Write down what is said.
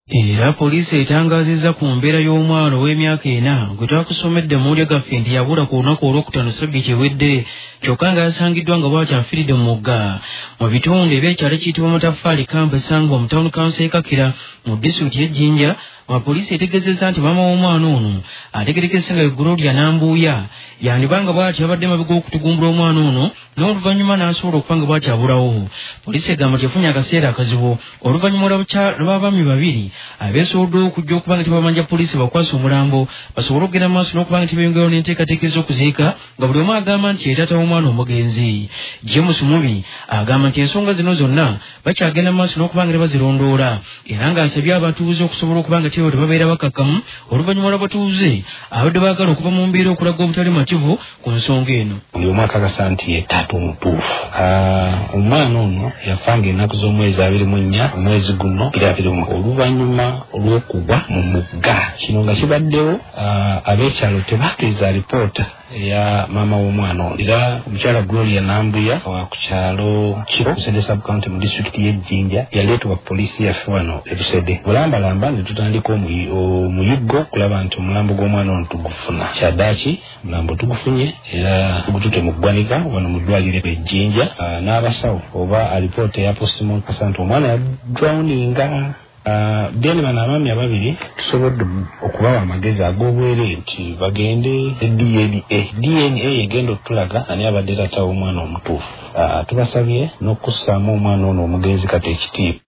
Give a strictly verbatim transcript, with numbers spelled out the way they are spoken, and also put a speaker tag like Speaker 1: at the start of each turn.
Speaker 1: Era poliisi etangazizza ku mbeera y'omwana ow'emyaka ena gwe twakusomedde mu mawulire gaffe nti yabula ku lunaku olwokutaano ssabbiiti ewedde kyokka nga yasangiddwa nga bw'atyo afiiridde mu mugga mu bitundu eby'ekyalo ekiyitibwa Mataffaali Kampa Sangwa mu tawuni kanso y'e Kakira mu disitulikiti y'Ejjinja. Abapoliisi etegeezezza nti maama w'omwana ono ategerekese nga Gloria Nambuuya yandibanga bw'atyo abadde mabega okutugumbula omwana ono n'oluvannyuma n'asobola okuba nga bw'atyo abulawo. Poliisi egamba nti yafunye akaseera akazibu oluvannyuma lw'abaami babiri abeesoboddwa okujja okuba nga tebamanja poliisi bakwasa omulambo basobole okugenda mu maaso n'okuba nga tebeyongerawo n'enteekateeka ez'okuziika nga buli omu agamba nti ye taata w'omwana omugenzi. James Mubi agamba nti ensonga zino zonna bakyagenda mu maaso n'okuba nga tebazirondoola era ng'asabye abatuuze okusobola okuba nga tebwe tebabeera bakakkamu oluvannyuma lw'abatuuze abadde baagala okuva mu mbeera okulaga obutali mativu ku nsonga eno.
Speaker 2: Buli omu akakasa nti ye taata omutuufu. Omwana ono yafanga ennaku z'omwezi abiri mu nnya omwezi guno abiri mu oluvannyuma olw'okugwa mu mugga. Kino nga kibaddewo ab'ekyalo tebaatuuza alipoota ya maama w'omwana ono. Era omukyala Gloria Nambuya wa ku kyalo Kiro Busede sub county mu disitulikiti y'Ejjinja yaleetebwa poliisi yaffe wano e Busede. Bulambalamba ne tutandika omuyiggo kulaba nti omulambo gw'omwana ono tugufuna. Kyaddaaki omulambo tugufunye era tugutute mu ggwanika wano mu ddwaliro Ejjinja. N'abasawo oba alipoota ya postmortem kasa nti omwana yadrawuninga. Deni bano abaami ababiri tusobodde okubawa amagezi ag'obwereere nti bagende D N A. D N A egenda okutulaga ani abadde taata w'omwana omutuufu. Tubasabye n'okussaamu omwana ono omugenzi kati ekitiibwa.